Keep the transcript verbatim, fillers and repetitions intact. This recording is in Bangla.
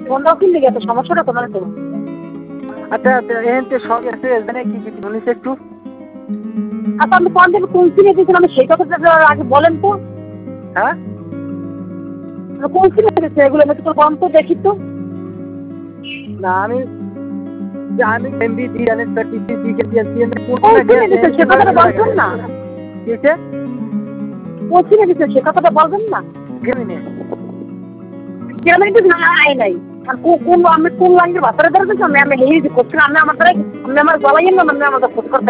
ফোন দাও কি লেগে এত সমস্যাটা কোথায় তো? আচ্ছা এতে সব এসে এখানে কি কি শুনিস একটু? আচ্ছা আপনি কোন দিন কোন সিনে দিয়েছেন আমি সেই কথাটা আগে বলেন তো। হ্যাঁ কোন সিনে দিয়েছে এগুলো আমি তো কম তো দেখি তো। না আমি আমি এমবি দি এনএস টিসি দি কে টিএসসি এম কোন কোন সিনে দিয়েছে সে কথাটা বলছেন না। কিসে? কোন সিনে দিয়েছে সে কথাটা বলবেন না। কেমনে? কেমন কিন্তু না আই নাই। আর কোন আমি কোন লাইনের ভাষাটা ধরে আমি আমি হেই করছি আমি আমার দ্বারা আমি আমার গলায় না মানে আমাদের খোঁজ করতে